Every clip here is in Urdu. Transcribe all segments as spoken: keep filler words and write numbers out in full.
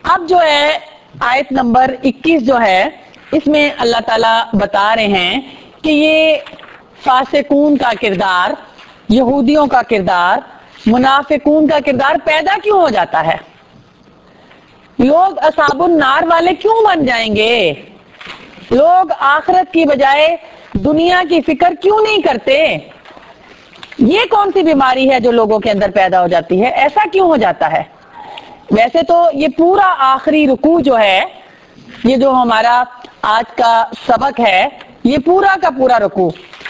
اب جو ہے آیت نمبر اکیس جو ہے اس میں اللہ تعالیٰ بتا رہے ہیں کہ یہ فاسقون کا کردار، یہودیوں کا کردار، منافقون کا کردار پیدا کیوں ہو جاتا ہے؟ لوگ اصحاب النار والے کیوں بن جائیں گے؟ لوگ آخرت کی بجائے دنیا کی فکر کیوں نہیں کرتے؟ یہ کون سی بیماری ہے جو لوگوں کے اندر پیدا ہو جاتی ہے؟ ایسا کیوں ہو جاتا ہے؟ ویسے تو یہ پورا آخری رکوع جو ہے، یہ جو ہمارا آج کا سبق ہے، یہ پورا کا پورا رکوع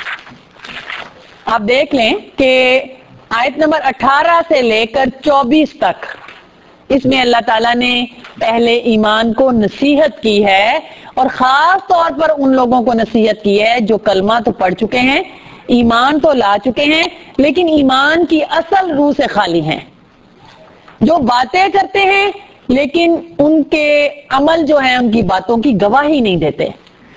آپ دیکھ لیں کہ آیت نمبر اٹھارہ سے لے کر چوبیس تک اس میں اللہ تعالیٰ نے پہلے ایمان کو نصیحت کی ہے، اور خاص طور پر ان لوگوں کو نصیحت کی ہے جو کلمہ تو پڑھ چکے ہیں، ایمان تو لا چکے ہیں، لیکن ایمان کی اصل روح سے خالی ہیں، جو باتیں کرتے ہیں لیکن ان کے عمل جو ہیں ان کی باتوں کی گواہی نہیں دیتے،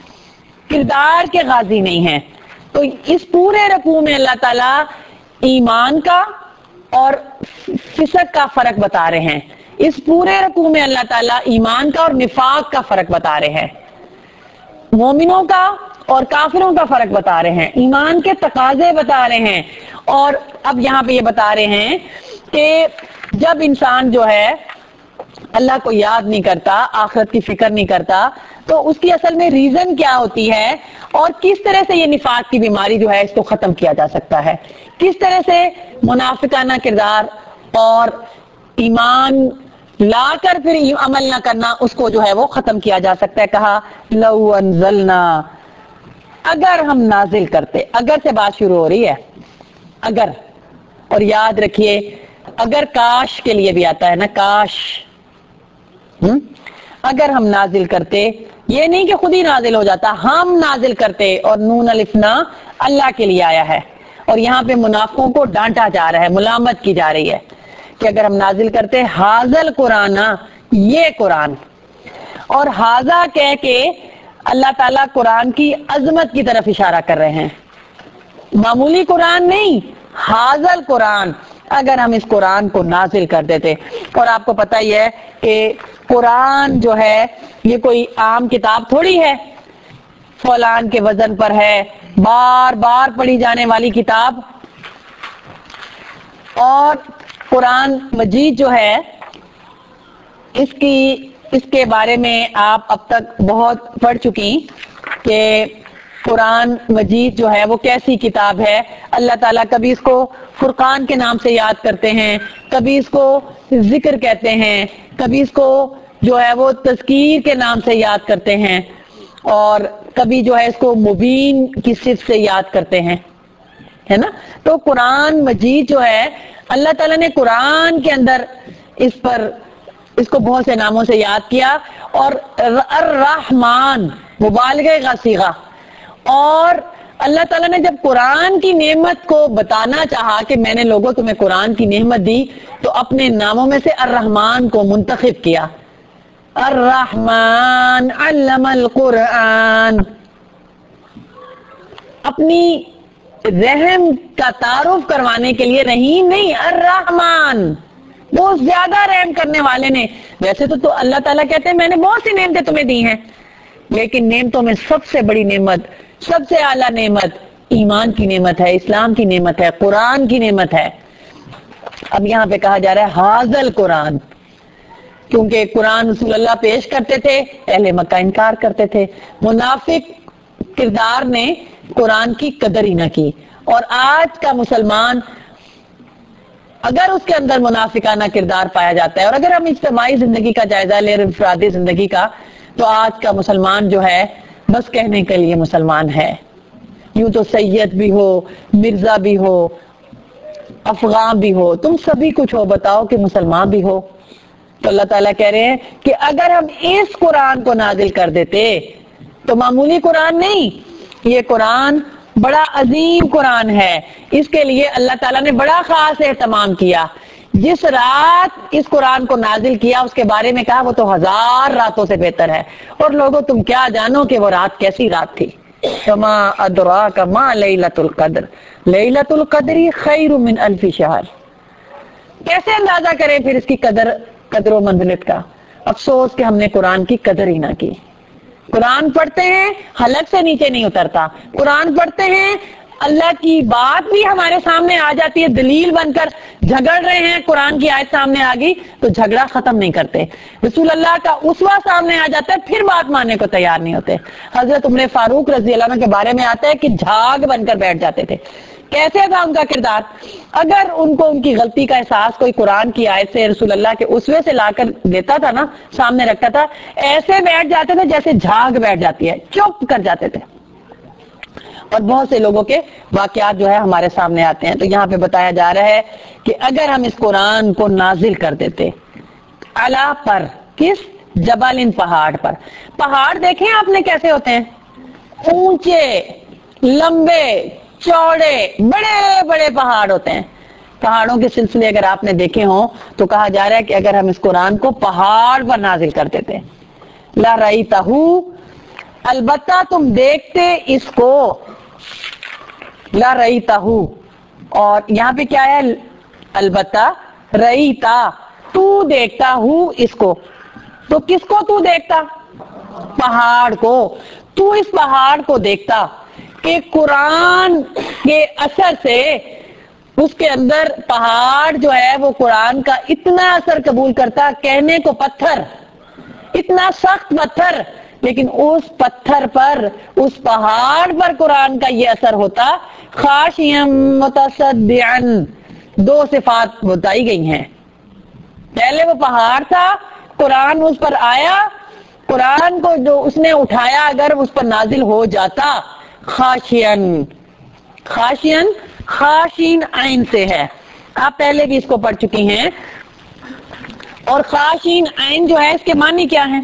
کردار کے غازی نہیں ہیں۔ تو اس پورے رکوع میں اللہ تعالیٰ ایمان کا اور فسق کا فرق بتا رہے ہیں۔ اس پورے رکوع میں اللہ تعالیٰ ایمان کا اور نفاق کا فرق بتا رہے ہیں، مومنوں کا اور کافروں کا فرق بتا رہے ہیں، ایمان کے تقاضے بتا رہے ہیں، اور اب یہاں پہ یہ بتا رہے ہیں کہ جب انسان جو ہے اللہ کو یاد نہیں کرتا، آخرت کی فکر نہیں کرتا، تو اس کی اصل میں ریزن کیا ہوتی ہے، اور کس طرح سے یہ نفاق کی بیماری جو ہے اس کو ختم کیا جا سکتا ہے، کس طرح سے منافقانہ کردار اور ایمان لا کر پھر عمل نہ کرنا اس کو جو ہے وہ ختم کیا جا سکتا ہے۔ کہا لو انزلنا، اگر ہم نازل کرتے، اگر سے بات شروع ہو رہی ہے، اگر، اور یاد رکھیے اگر کاش کے لیے بھی آتا ہے نا، کاش، ہم؟ اگر ہم نازل کرتے، یہ نہیں کہ خود ہی نازل ہو جاتا، ہم نازل کرتے، اور نون الف نا اللہ کے لیے آیا ہے، اور یہاں پہ منافقوں کو ڈانٹا جا رہا ہے، ملامت کی جا رہی ہے کہ اگر ہم نازل کرتے حاضل قرآن، یہ قرآن، اور حاضہ کہہ کے اللہ تعالیٰ قرآن کی عظمت کی طرف اشارہ کر رہے ہیں، معمولی قرآن نہیں، حاضل قرآن، اگر ہم اس قرآن کو نازل کر دیتے۔ اور آپ کو پتہ ہی ہے کہ قرآن جو ہے یہ کوئی عام کتاب تھوڑی ہے، فولان کے وزن پر ہے، بار بار پڑھی جانے والی کتاب، اور قرآن مجید جو ہے اس کی اس کے بارے میں آپ اب تک بہت پڑھ چکی کہ قرآن مجید جو ہے وہ کیسی کتاب ہے۔ اللہ تعالیٰ کبھی اس کو فرقان کے نام سے یاد کرتے ہیں، کبھی اس کو ذکر کہتے ہیں، کبھی اس کو جو ہے وہ تذکیر کے نام سے یاد کرتے ہیں، اور کبھی جو ہے اس کو مبین کی صفت سے یاد کرتے ہیں، ہے نا۔ تو قرآن مجید جو ہے اللہ تعالیٰ نے قرآن کے اندر اس پر اس کو بہت سے ناموں سے یاد کیا، اور الرحمن مبالغہ کا صیغہ، اور اللہ تعالیٰ نے جب قرآن کی نعمت کو بتانا چاہا کہ میں نے لوگوں تمہیں قرآن کی نعمت دی، تو اپنے ناموں میں سے الرحمن کو منتخب کیا، الرحمن علم القرآن، اپنی رحم کا تعارف کروانے کے لیے، رحیم نہیں، الرحمن، بہت زیادہ رحم کرنے والے نے۔ ویسے تو, تو اللہ تعالیٰ کہتے ہیں میں نے بہت سی نعمتیں تمہیں دی ہیں، لیکن نعمتوں میں سب سے بڑی نعمت، سب سے اعلیٰ نعمت ایمان کی نعمت ہے، اسلام کی نعمت ہے، قرآن کی نعمت ہے۔ اب یہاں پہ کہا جا رہا ہے حاضل قرآن، کیونکہ قرآن رسول اللہ پیش کرتے تھے، اہل مکہ انکار کرتے تھے، منافق کردار نے قرآن کی قدر ہی نہ کی، اور آج کا مسلمان اگر اس کے اندر منافقانہ کردار پایا جاتا ہے، اور اگر ہم اجتماعی زندگی کا جائزہ لیں، انفرادی زندگی کا، تو آج کا مسلمان جو ہے بس کہنے کے لیے مسلمان ہے، یوں تو سید بھی ہو، مرزا بھی ہو، افغان بھی ہو، تم سبھی کچھ ہو، بتاؤ کہ مسلمان بھی ہو۔ تو اللہ تعالیٰ کہہ رہے ہیں کہ اگر ہم اس قرآن کو نازل کر دیتے، تو معمولی قرآن نہیں، یہ قرآن بڑا عظیم قرآن ہے، اس کے لیے اللہ تعالیٰ نے بڑا خاص اہتمام کیا۔ جس رات اس قرآن کو نازل کیا اس کے بارے میں کہا وہ تو ہزار راتوں سے بہتر ہے، اور لوگوں تم کیا جانو کہ وہ رات کیسی رات تھی۔ وما ادراک ما لیلۃ القدر، لیلۃ القدر خیر من الف شہر۔ کیسے اندازہ کریں پھر اس کی قدر قدر و منزلت کا؟ افسوس کہ ہم نے قرآن کی قدر ہی نہ کی. قرآن پڑھتے ہیں حلق سے نیچے نہیں اترتا. قرآن پڑھتے ہیں اللہ کی بات بھی ہمارے سامنے آ جاتی ہے دلیل بن کر. جھگڑ رہے ہیں قرآن کی آیت سامنے آ گئی تو جھگڑا ختم نہیں کرتے. رسول اللہ کا اسوہ سامنے آ جاتا ہے پھر بات ماننے کو تیار نہیں ہوتے. حضرت عمر فاروق رضی اللہ عنہ کے بارے میں آتا ہے کہ جھاگ بن کر بیٹھ جاتے تھے. کیسے تھا ان کا کردار؟ اگر ان کو ان کی غلطی کا احساس کوئی قرآن کی آیت سے رسول اللہ کے اسوے سے لا کر دیتا تھا نا سامنے رکھتا تھا ایسے بیٹھ جاتے تھے جیسے جھاگ بیٹھ جاتی ہے چپ کر جاتے تھے. اور بہت سے لوگوں کے واقعات جو ہے ہمارے سامنے آتے ہیں. تو یہاں پہ بتایا جا رہا ہے کہ اگر ہم اس قرآن کو نازل کر دیتے علا پر کس جبل ان پہاڑ پر. پہاڑ دیکھیں آپ نے کیسے ہوتے ہیں اونچے لمبے چوڑے بڑے بڑے پہاڑ ہوتے ہیں. پہاڑوں کے سلسلے اگر آپ نے دیکھے ہوں تو کہا جا رہا ہے کہ اگر ہم اس قرآن کو پہاڑ پر نازل کر دیتے لا رأیتہ البتہ تم دیکھتے اس کو لا رأیتہ. اور یہاں پہ کیا ہے البتہ رأیتہ تو دیکھتا ہوں اس کو. تو کس کو تو دیکھتا؟ پہاڑ کو. تو اس پہاڑ کو دیکھتا کہ قرآن کے اثر سے اس کے اندر پہاڑ جو ہے وہ قرآن کا اتنا اثر قبول کرتا کہنے کو پتھر اتنا سخت پتھر لیکن اس پتھر پر اس پہاڑ پر قرآن کا یہ اثر ہوتا. خاشعا متصدعا دو صفات بتائی گئی ہیں. پہلے وہ پہاڑ تھا قرآن اس پر آیا قرآن کو جو اس نے اٹھایا اگر اس پر نازل ہو جاتا خاشعا خاشعا خاشین عین سے ہے. آپ پہلے بھی اس کو پڑھ چکی ہیں. اور خاشین عین جو ہے اس کے معنی کیا ہیں؟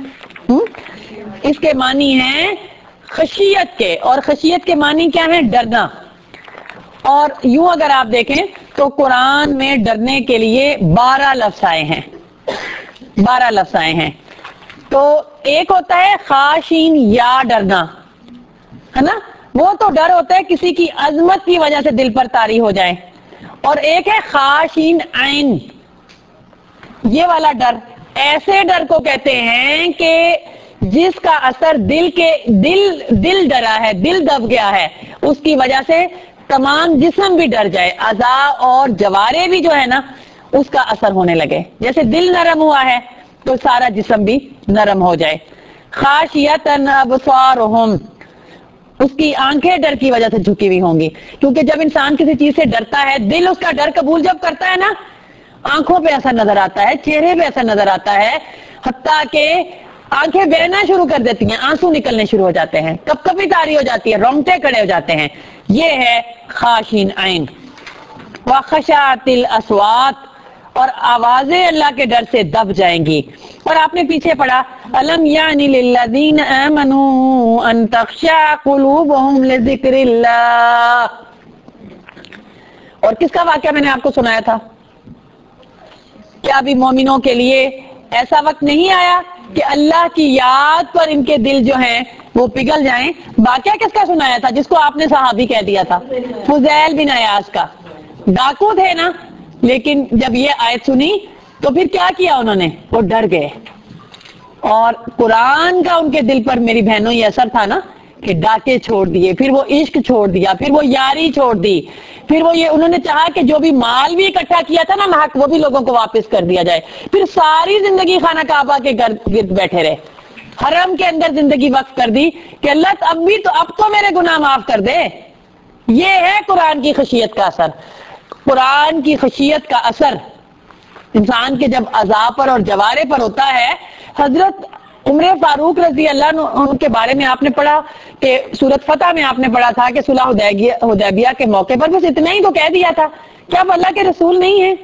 اس کے معنی ہیں خشیت کے. اور خشیت کے معنی کیا ہیں؟ ڈرنا. اور یوں اگر آپ دیکھیں تو قرآن میں ڈرنے کے لیے بارہ لفظ آئے ہیں. بارہ لفظ آئے ہیں. تو ایک ہوتا ہے خاشین یا ڈرنا ہے نا وہ تو ڈر ہوتا ہے کسی کی عظمت کی وجہ سے دل پر طاری ہو جائے. اور ایک ہے خاشین عین یہ والا ڈر. ایسے ڈر کو کہتے ہیں کہ جس کا اثر دل کے دل دل ڈرا ہے دل دب گیا ہے اس کی وجہ سے تمام جسم بھی ڈر جائے اعضاء اور جوارے بھی جو ہے نا اس کا اثر ہونے لگے. جیسے دل نرم ہوا ہے تو سارا جسم بھی نرم ہو جائے. خاشیۃ ابصارہم اس کی آنکھیں ڈر کی وجہ سے جھکی ہوئی ہوں گی کیونکہ جب انسان کسی چیز سے ڈرتا ہے دل اس کا ڈر قبول جب کرتا ہے نا آنکھوں پہ اثر نظر آتا ہے چہرے پہ اثر نظر آتا ہے حتیٰ کہ آنکھیں بہنا شروع کر دیتی ہیں آنسو نکلنے شروع ہو جاتے ہیں کپ کپی طاری ہو جاتی ہے رونگٹے کھڑے ہو جاتے ہیں. یہ ہے خاشین عین. وخشعت الاصوات اور آوازیں اللہ کے ڈر سے دب جائیں گی. اور آپ نے پیچھے پڑھا الم یعنی للذین آمنوا ان تخشع قلوبهم لذکر اللہ. اور کس کا واقعہ میں نے آپ کو سنایا تھا؟ کیا ابھی مومنوں کے لیے ایسا وقت نہیں آیا کہ اللہ کی یاد پر ان کے دل جو ہیں وہ پگھل جائیں؟ واقعہ کس کا سنایا تھا جس کو آپ نے صحابی کہہ دیا تھا؟ فضیل بن عیاض کا. ڈاکو تھے نا لیکن جب یہ آیت سنی تو پھر کیا کیا انہوں نے؟ وہ ڈر گئے. اور قرآن کا ان کے دل پر میری بہنوں یہ اثر تھا نا کہ ڈاکے چھوڑ دیے پھر وہ عشق چھوڑ دیا پھر وہ یاری چھوڑ دی پھر وہ یہ انہوں نے چاہا کہ جو بھی مال بھی اکٹھا کیا تھا نا ناحق وہ بھی لوگوں کو واپس کر دیا جائے. پھر ساری زندگی خانہ کعبہ کے گرد بیٹھے رہے حرم کے اندر زندگی وقف کر دی کہ اللہ اب بھی تو اب تو میرے گناہ معاف کر دے. یہ ہے قرآن کی خشیت کا اثر. قرآن کی خشیت کا اثر انسان کے جب اعضاء پر اور جوارے پر ہوتا ہے. حضرت عمر فاروق رضی اللہ عنہ کے بارے میں آپ نے پڑھا کہ سورۃ فتح میں آپ نے پڑھا تھا کہ صلح حدیبیہ کے موقع پر بس اتنا ہی تو کہہ دیا تھا کیا اب اللہ کے رسول نہیں ہے؟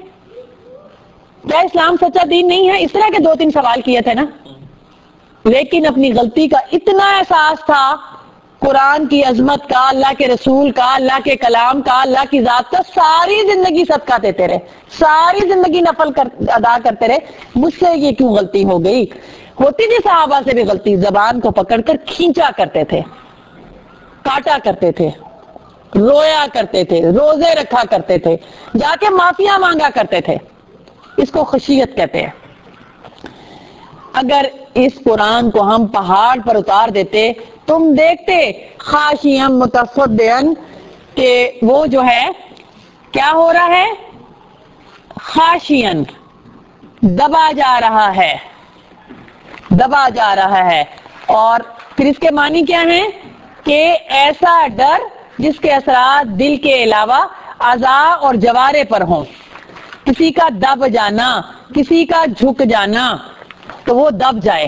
کیا اسلام سچا دین نہیں ہے؟ اس طرح کے دو تین سوال کیے تھے نا. لیکن اپنی غلطی کا اتنا احساس تھا قرآن کی عظمت کا اللہ کے رسول کا اللہ کے کلام کا اللہ کی ذات کا ساری زندگی صدقہ دیتے رہے ساری زندگی نفل کر ادا کرتے رہے. مجھ سے یہ کیوں غلطی ہو گئی؟ ہوتی تھی صحابہ سے بھی غلطی. زبان کو پکڑ کر کھینچا کرتے تھے کاٹا کرتے تھے رویا کرتے تھے روزے رکھا کرتے تھے جا کے معافیاں مانگا کرتے تھے. اس کو خشیت کہتے ہیں. اگر اس قرآن کو ہم پہاڑ پر اتار دیتے تم دیکھتے خاشعا متصدعا کہ وہ جو ہے کیا ہو رہا ہے، خاشعا دبا جا رہا ہے، دبا جا رہا ہے. اور پھر اس کے معنی کیا ہیں کہ ایسا ڈر جس کے اثرات دل کے علاوہ اعضاء اور جوارے پر ہوں. کسی کا دب جانا، کسی کا جھک جانا تو وہ دب جائے.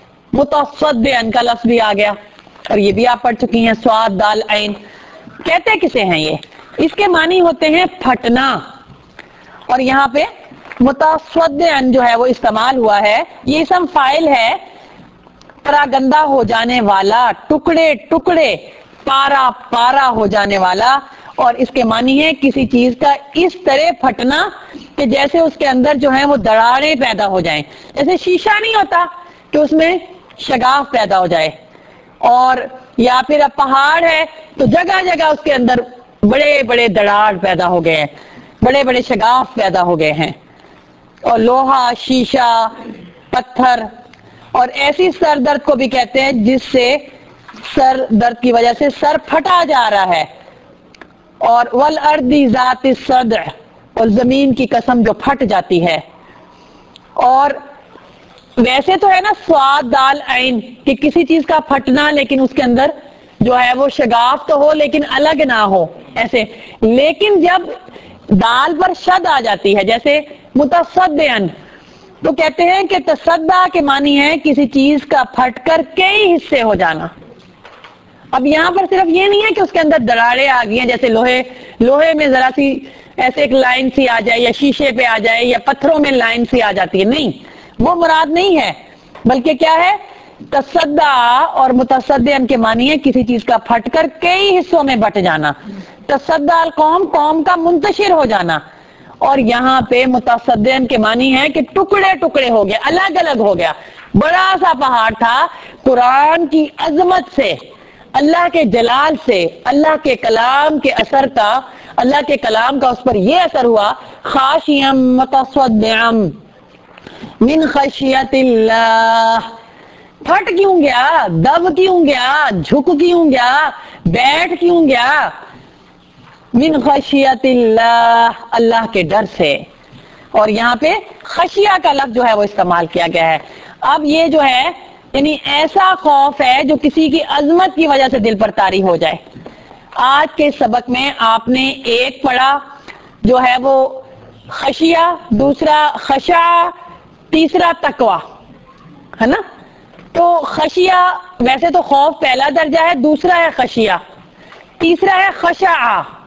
متصدعا کا لفظ بھی آ گیا اور یہ بھی آپ پڑھ چکی ہیں، صاد دال عین. کہتے کسے ہیں یہ؟ اس کے معنی ہوتے ہیں پھٹنا. اور یہاں پہ متصدعا جو ہے وہ استعمال ہوا ہے، یہ اسم فاعل ہے، پراگندہ ہو جانے والا، ٹکڑے ٹکڑے، پارا پارا ہو جانے والا. اور اس کے معنی ہے کسی چیز کا اس طرح پھٹنا کہ جیسے اس کے اندر جو ہے وہ دراڑیں پیدا ہو جائیں. جیسے شیشہ نہیں ہوتا کہ اس میں شگاف پیدا ہو جائے. اور یا پھر اب پہاڑ ہے تو جگہ جگہ اس کے اندر بڑے بڑے دراڑ پیدا ہو گئے ہیں، بڑے بڑے شگاف پیدا ہو گئے ہیں. اور لوہا، شیشہ، پتھر. اور ایسی سر درد کو بھی کہتے ہیں جس سے سر درد کی وجہ سے سر پھٹا جا رہا ہے. اور والارض ذات الصدع، اور زمین کی قسم جو پھٹ جاتی ہے. اور ویسے تو ہے نا صاد دال عین کہ کسی چیز کا پھٹنا لیکن اس کے اندر جو ہے وہ شگاف تو ہو لیکن الگ نہ ہو ایسے. لیکن جب دال پر شد آ جاتی ہے جیسے متصدعا تو کہتے ہیں کہ تصدع کے معنی ہے کسی چیز کا پھٹ کر کئی حصے ہو جانا. اب یہاں پر صرف یہ نہیں ہے کہ اس کے اندر دراڑیں آ گئی ہیں، جیسے لوہے لوہے میں ذرا سی ایسے ایک لائن سی آ جائے یا شیشے پہ آ جائے یا پتھروں میں لائن سی آ جاتی ہے، نہیں وہ مراد نہیں ہے. بلکہ کیا ہے، تصدع اور متصدعا کے معنی ہے کسی چیز کا پھٹ کر کئی حصوں میں بٹ جانا. تصدع القوم، قوم کا منتشر ہو جانا. اور یہاں پہ متصدعا کے معنی ہے کہ ٹکڑے ٹکڑے ہو گیا، الگ الگ ہو گیا. بڑا سا پہاڑ تھا، قرآن کی عظمت سے، اللہ کے جلال سے، اللہ کے کلام کے اثر کا، اللہ کے کلام کا اس پر یہ اثر ہوا، خاشعا متصدعا من خشیت اللہ. پھٹ کیوں گیا، دب کیوں گیا، جھک کیوں گیا، بیٹھ کیوں گیا؟ من خشیت اللہ، اللہ کے ڈر سے. اور یہاں پہ خشیہ کا لفظ جو ہے وہ استعمال کیا گیا ہے. اب یہ جو ہے یعنی ایسا خوف ہے جو کسی کی عظمت کی وجہ سے دل پر طاری ہو جائے. آج کے سبق میں آپ نے ایک پڑھا جو ہے وہ خشیہ، دوسرا خشع، تیسرا تقوی، ہے نا؟ تو خشیہ ویسے تو خوف پہلا درجہ ہے، دوسرا ہے خشیہ، تیسرا ہے خشع.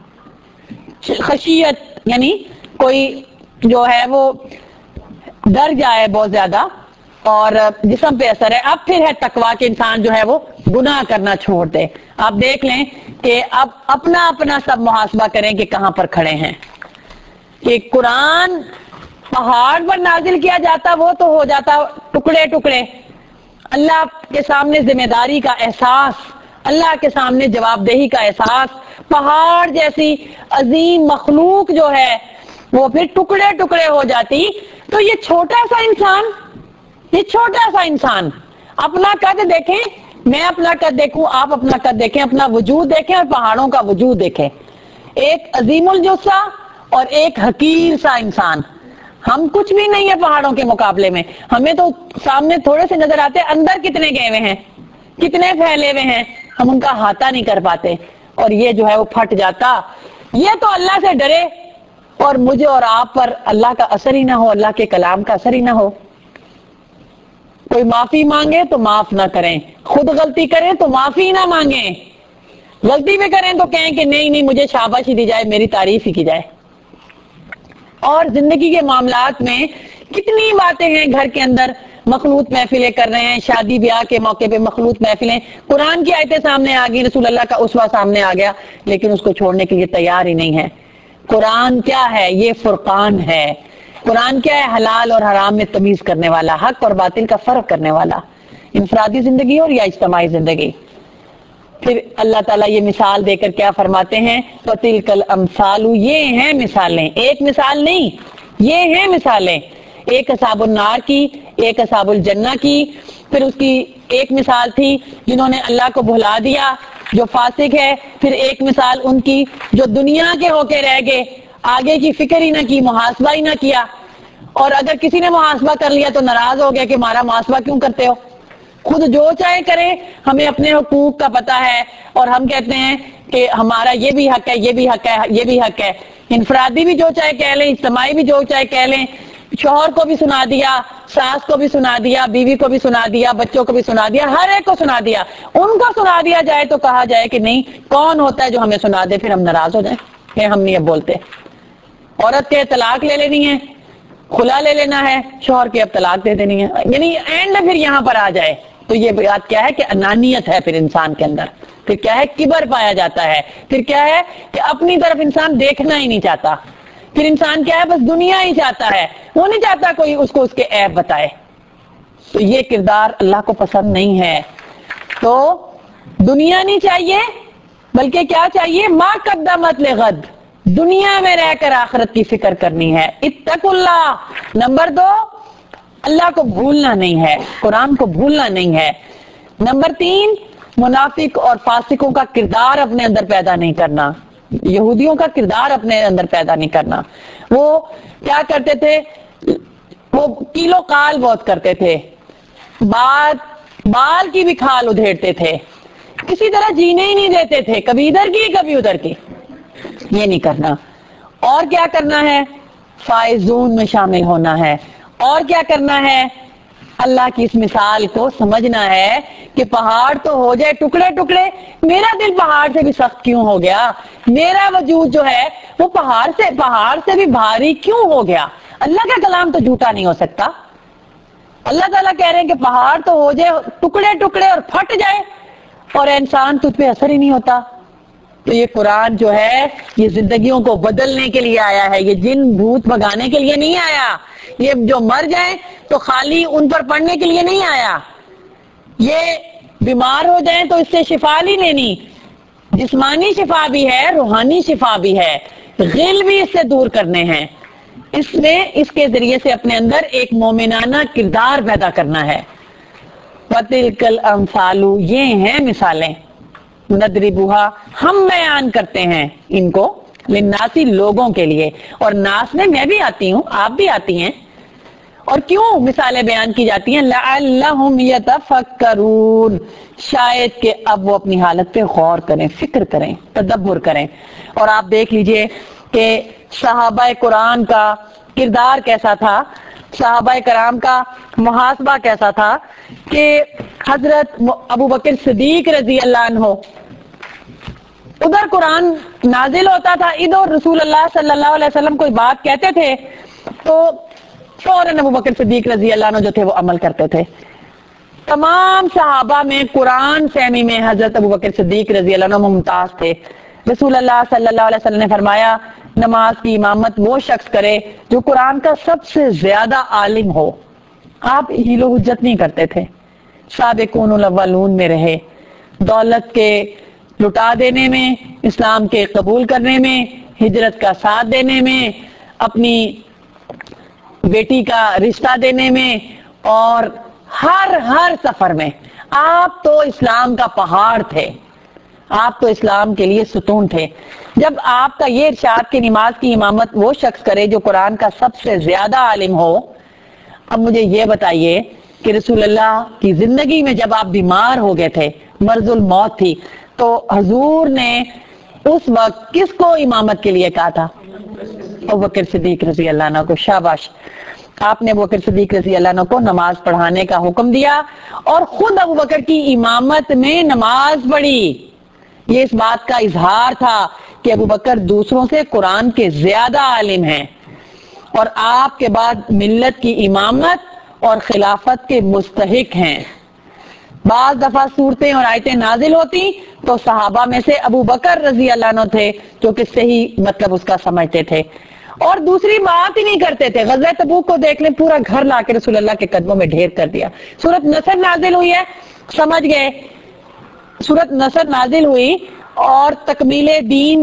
خشیت یعنی کوئی جو ہے وہ ڈر جائے بہت زیادہ اور جسم پہ اثر ہے. اب پھر ہے تقویٰ کہ انسان جو ہے وہ گناہ کرنا چھوڑ دے. آپ دیکھ لیں کہ اب اپنا اپنا سب محاسبہ کریں کہ کہاں پر کھڑے ہیں. کہ قرآن پہاڑ پر نازل کیا جاتا وہ تو ہو جاتا ٹکڑے ٹکڑے. اللہ کے سامنے ذمہ داری کا احساس، اللہ کے سامنے جواب دہی کا احساس، پہاڑ جیسی عظیم مخلوق جو ہے وہ پھر ٹکڑے ٹکڑے ہو جاتی. تو یہ چھوٹا سا انسان، یہ چھوٹا سا انسان اپنا قد دیکھیں، میں اپنا قد دیکھوں، آپ اپنا قد دیکھیں، اپنا وجود دیکھیں اور پہاڑوں کا وجود دیکھیں. ایک عظیم الجثہ اور ایک حقیر سا انسان. ہم کچھ بھی نہیں ہے پہاڑوں کے مقابلے میں. ہمیں تو سامنے تھوڑے سے نظر آتے، اندر کتنے گئے ہوئے ہیں، کتنے پھیلے ہوئے ہیں، ہم ان کا احاطہ نہیں کر پاتے. اور یہ جو ہے وہ پھٹ جاتا. یہ تو اللہ سے ڈرے اور مجھے اور آپ پر اللہ کا اثر ہی نہ ہو، اللہ کے کلام کا اثر ہی نہ ہو. کوئی معافی مانگے تو معاف نہ کریں، خود غلطی کریں تو معافی نہ مانگیں، غلطی بھی کریں تو کہیں کہ نہیں نہیں مجھے شاباشی دی جائے، میری تعریف ہی کی جائے. اور زندگی کے معاملات میں کتنی باتیں ہیں، گھر کے اندر مخلوط محفلیں کر رہے ہیں، شادی بیاہ کے موقع پہ مخلوط محفلیں، قرآن کی آیتیں سامنے آ گئی، رسول اللہ کا اسوہ سامنے آ گیا، لیکن اس کو چھوڑنے کے لیے تیار ہی نہیں ہے. قرآن کیا ہے؟ یہ فرقان ہے. قرآن کیا ہے؟ حلال اور حرام میں تمیز کرنے والا، حق اور باطل کا فرق کرنے والا، انفرادی زندگی اور یا اجتماعی زندگی. پھر اللہ تعالیٰ یہ مثال دے کر کیا فرماتے ہیں؟ وَتِلْكَ الْأَمْثَالُ، یہ ہیں مثالیں، ایک مثال نہیں، یہ ہیں مثالیں. ایک اصحاب النار کی، ایک اصحاب الجنہ کی. پھر اس کی ایک مثال تھی جنہوں نے اللہ کو بھلا دیا جو فاسق ہے. پھر ایک مثال ان کی جو دنیا کے ہو کے رہ گئے، آگے کی فکر ہی نہ کی، محاسبہ ہی نہ کیا. اور اگر کسی نے محاسبہ کر لیا تو ناراض ہو گیا کہ ہمارا محاسبہ کیوں کرتے ہو. خود جو چاہے کریں، ہمیں اپنے حقوق کا پتہ ہے اور ہم کہتے ہیں کہ ہمارا یہ بھی حق ہے، یہ بھی حق ہے، یہ بھی حق ہے. انفرادی بھی جو چاہے کہہ لیں، اجتماعی بھی جو چاہے کہہ لیں. شوہر کو بھی سنا دیا، ساس کو بھی سنا دیا، بیوی کو بھی سنا دیا، بچوں کو بھی سنا دیا، ہر ایک کو سنا دیا. ان کو سنا دیا جائے تو کہا جائے کہ نہیں، کون ہوتا ہے جو ہمیں سنا دے؟ پھر ہم ناراض ہو جائیں کہ ہم نہیں اب بولتے. عورت کے طلاق لے لینی ہے، خلا لے لینا ہے، شوہر کے اب طلاق دے دینی ہے. یعنی اینڈ پھر یہاں پر آ جائے تو یہ بات کیا ہے کہ انانیت ہے. پھر انسان کے اندر پھر کیا ہے؟ کبر پایا جاتا ہے. پھر کیا ہے کہ اپنی طرف انسان دیکھنا ہی نہیں چاہتا. پھر انسان کیا ہے؟ بس دنیا ہی چاہتا ہے، وہ نہیں چاہتا کوئی اس کو اس کے عیب بتائے. تو یہ کردار اللہ کو پسند نہیں ہے. تو دنیا نہیں چاہیے، بلکہ کیا چاہیے؟ ما قدمت لغد، دنیا میں رہ کر آخرت کی فکر کرنی ہے. اتقوا اللہ. نمبر دو، اللہ کو بھولنا نہیں ہے، قرآن کو بھولنا نہیں ہے. نمبر تین، منافق اور فاسقوں کا کردار اپنے اندر پیدا نہیں کرنا، یہودیوں کا کردار اپنے اندر پیدا نہیں کرنا. وہ کیا کرتے تھے؟ وہ کیلو کال بہت کرتے تھے، بات بال کی بھی کھال ادھیڑتے تھے، کسی طرح جینے ہی نہیں دیتے تھے، کبھی ادھر کی کبھی ادھر کی. یہ نہیں کرنا. اور کیا کرنا ہے؟ فائزون میں شامل ہونا ہے. اور کیا کرنا ہے؟ اللہ کی اس مثال کو سمجھنا ہے کہ پہاڑ تو ہو جائے ٹکڑے ٹکڑے، میرا دل پہاڑ سے بھی سخت کیوں ہو گیا؟ میرا وجود جو ہے وہ پہاڑ سے پہاڑ سے بھی بھاری کیوں ہو گیا؟ اللہ کا کلام تو جھوٹا نہیں ہو سکتا. اللہ تعالیٰ کہہ رہے ہیں کہ پہاڑ تو ہو جائے ٹکڑے ٹکڑے اور پھٹ جائے اور انسان تجھ پہ اثر ہی نہیں ہوتا. تو یہ قرآن جو ہے یہ زندگیوں کو بدلنے کے لیے آیا ہے، یہ جن بھوت بھگانے کے لیے نہیں آیا. یہ جو مر جائیں تو خالی ان پر پڑھنے کے لیے نہیں آیا. یہ بیمار ہو جائیں تو اس سے شفا نہیں لینی، جسمانی شفا بھی ہے، روحانی شفا بھی ہے، غل بھی اس سے دور کرنے ہیں. اس میں اس کے ذریعے سے اپنے اندر ایک مومنانہ کردار پیدا کرنا ہے. وَتِلْكَ الْأَمْثَالُ، یہ ہیں مثالیں. نَضْرِبُهَا، ہم بیان کرتے ہیں ان کو، للناس، لوگوں کے لیے. اور ناس میں میں بھی آتی ہوں، آپ بھی آتی ہیں. اور کیوں مثالیں بیان کی جاتی ہیں؟ لَعَلَّهُمْ يَتَفَكَّرُونَ، شاید کہ اب وہ اپنی حالت پہ غور کریں، فکر کریں، تدبر کریں. اور آپ دیکھ لیجئے کہ صحابہ قرآن کا کردار کیسا تھا، صحابہ کرام کا محاسبہ کیسا تھا کہ حضرت ابو بکر صدیق رضی اللہ عنہ، ادھر قرآن نازل ہوتا تھا، ادھر رسول اللہ صلی اللہ علیہ وسلم کوئی بات کہتے تھے تو فوراً ابو بکر صدیق رضی اللہ عنہ جو تھے وہ عمل کرتے تھے. تمام صحابہ میں قرآن فہمی میں حضرت ابو بکر صدیق رضی اللہ عنہ ممتاز تھے. رسول اللہ صلی اللہ علیہ وسلم نے فرمایا نماز کی امامت وہ شخص کرے جو قرآن کا سب سے زیادہ عالم ہو. آپ ہیل و حجت نہیں کرتے تھے، سابقون الاولون میں رہے، دولت کے لٹا دینے میں، اسلام کے قبول کرنے میں، ہجرت کا ساتھ دینے میں، اپنی بیٹی کا رشتہ دینے میں، اور ہر ہر سفر میں آپ تو اسلام کا پہاڑ تھے، آپ تو اسلام کے لیے ستون تھے. جب آپ کا یہ ارشاد کہ نماز کی امامت وہ شخص کرے جو قرآن کا سب سے زیادہ عالم ہو، اب مجھے یہ بتائیے کہ رسول اللہ کی زندگی میں جب آپ بیمار ہو گئے تھے، مرض الموت تھی، تو حضور نے اس وقت کس کو امامت کے لیے کہا تھا؟ ابو بکر صدیق رضی اللہ عنہ کو. شاباش. آپ نے ابو بکر صدیق رضی اللہ عنہ کو نماز پڑھانے کا حکم دیا اور خود ابو بکر کی امامت میں نماز پڑھی. یہ اس بات کا اظہار تھا کہ ابو بکر دوسروں سے قرآن کے زیادہ عالم ہیں اور آپ کے بعد ملت کی امامت اور خلافت کے مستحق ہیں. بعض دفعہ صورتیں اور آیتیں نازل ہوتی تو صحابہ میں سے ابو بکر رضی اللہ عنہ تھے جو کہ صحیح مطلب اس کا سمجھتے تھے اور دوسری بات ہی نہیں کرتے تھے. غزوہ تبوک کو دیکھ لیں، پورا گھر لا کے رسول اللہ کے قدموں میں ڈھیر کر دیا. سورۃ نصر نازل ہوئی ہے، سمجھ گئے، سورۃ نصر نازل ہوئی اور تکمیل دین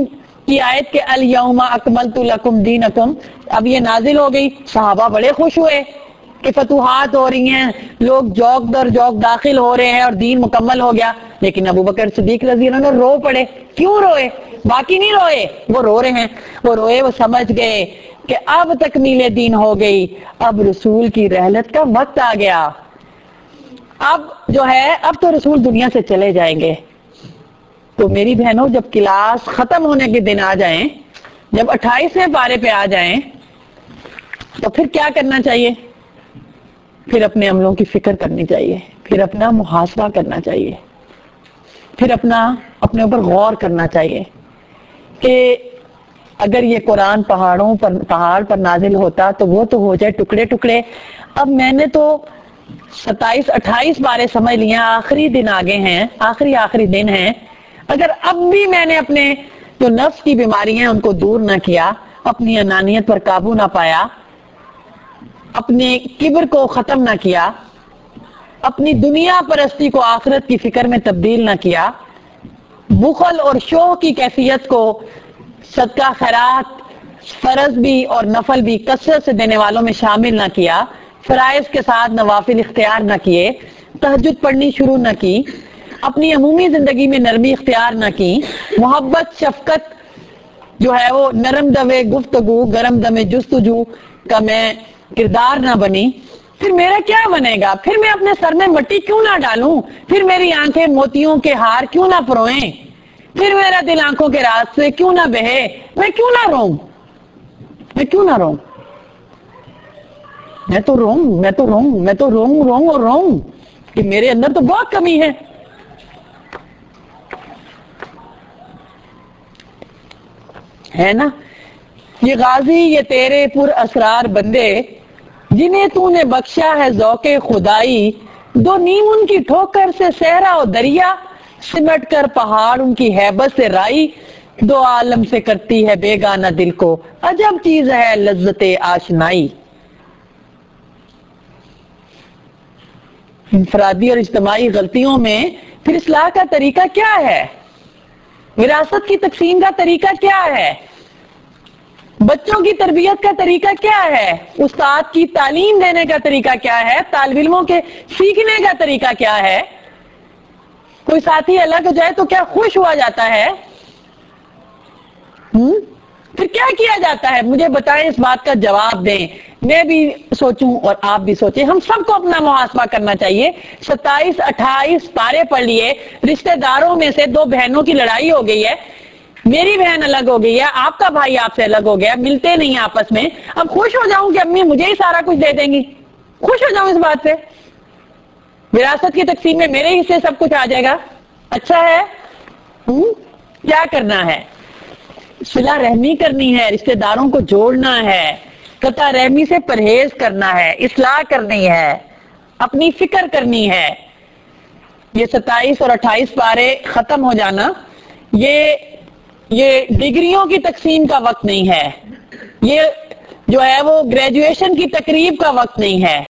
کی آیت کے الیوم اکملت لکم دینکم اب یہ نازل ہو گئی، صحابہ بڑے خوش ہوئے کہ فتوحات ہو رہی ہیں، لوگ جوک در جوک داخل ہو رہے ہیں اور دین مکمل ہو گیا. لیکن ابو بکر صدیق رضی اللہ عنہ رو پڑے. کیوں روئے؟ باقی نہیں روئے، وہ رو رہے ہیں. وہ روئے، وہ سمجھ گئے کہ اب تکمیل دین ہو گئی، اب رسول کی رحلت کا وقت آ گیا. اب جو ہے اب تو رسول دنیا سے چلے جائیں گے. تو میری بہنوں، جب کلاس ختم ہونے کے دن آ جائیں، جب اٹھائیسویں پارے پہ آ جائیں، تو پھر کیا کرنا چاہیے؟ پھر اپنے عملوں کی فکر کرنی چاہیے، پھر اپنا محاسبہ کرنا چاہیے، پھر اپنا اپنے اوپر غور کرنا چاہیے کہ اگر یہ قرآن پہاڑوں پر پہاڑ پر نازل ہوتا تو وہ تو ہو جائے ٹکڑے ٹکڑے. اب میں نے تو ستائیس اٹھائیس بارے سمجھ لیا، آخری دن آگے ہیں، آخری آخری دن ہیں. اگر اب بھی میں نے اپنے جو نفس کی بیماری ہیں ان کو دور نہ کیا، اپنی انانیت پر قابو نہ پایا، اپنے کبر کو ختم نہ کیا، اپنی دنیا پرستی کو آخرت کی فکر میں تبدیل نہ کیا، بخل اور شوق کی کیفیت کو صدقہ خیرات فرض بھی اور نفل بھی کثرت سے دینے والوں میں شامل نہ کیا، فرائض کے ساتھ نوافل اختیار نہ کیے، تہجد پڑھنی شروع نہ کی، اپنی عمومی زندگی میں نرمی اختیار نہ کی، محبت شفقت جو ہے وہ نرم دوے گفتگو گرم دمے جستجو کا میں کردار نہ بنی، پھر میرا کیا بنے گا؟ پھر میں اپنے سر میں مٹی کیوں نہ ڈالوں؟ پھر میری آنکھیں موتیوں کے ہار کیوں نہ پروئیں؟ پھر میرا دل آنکھوں کے راز سے کیوں نہ بہے؟ میں کیوں نہ روؤں؟ میں کیوں نہ روؤں؟ میں تو روؤں میں تو روؤں میں تو روؤں روؤں اور روؤں کہ میرے اندر تو بہت کمی ہے. ہے نا؟ یہ غازی یہ تیرے پر اسرار بندے جنہیں تو نے بخشا ہے ذوق خدائی، دو نیم ان کی ٹھوکر سے صحرا و دریا، سمٹ کر پہاڑ ان کی ہیبت سے رائی، دو عالم سے کرتی ہے بیگانہ دل کو عجب چیز ہے لذت آشنائی. انفرادی اور اجتماعی غلطیوں میں پھر اصلاح کا طریقہ کیا ہے؟ وراثت کی تقسیم کا طریقہ کیا ہے؟ بچوں کی تربیت کا طریقہ کیا ہے؟ استاد کی تعلیم دینے کا طریقہ کیا ہے؟ طالب علموں کے سیکھنے کا طریقہ کیا ہے؟ کوئی ساتھی الگ ہو جائے تو کیا خوش ہوا جاتا ہے؟ ہم؟ پھر کیا کیا جاتا ہے؟ مجھے بتائیں، اس بات کا جواب دیں. میں بھی سوچوں اور آپ بھی سوچیں. ہم سب کو اپنا محاسبہ کرنا چاہیے. ستائیس اٹھائیس پارے پڑھ لیے، رشتہ داروں میں سے دو بہنوں کی لڑائی ہو گئی ہے، میری بہن الگ ہو گئی ہے، آپ کا بھائی آپ سے الگ ہو گیا، ملتے نہیں آپس میں. اب خوش ہو جاؤں کہ امی مجھے ہی سارا کچھ دے دیں گی؟ خوش ہو جاؤں اس بات سے؟ وراثت کی تقسیم میں میرے حصے سب کچھ آ جائے گا؟ اچھا ہے؟ ہم؟ کیا کرنا ہے؟ صلہ رحمی کرنی ہے، رشتہ داروں کو جوڑنا ہے، قطع رحمی سے پرہیز کرنا ہے، اصلاح کرنی ہے، اپنی فکر کرنی ہے. یہ ستائیس اور اٹھائیس پارے ختم ہو جانا یہ یہ ڈگریوں کی تقسیم کا وقت نہیں ہے، یہ جو ہے وہ گریجویشن کی تقریب کا وقت نہیں ہے.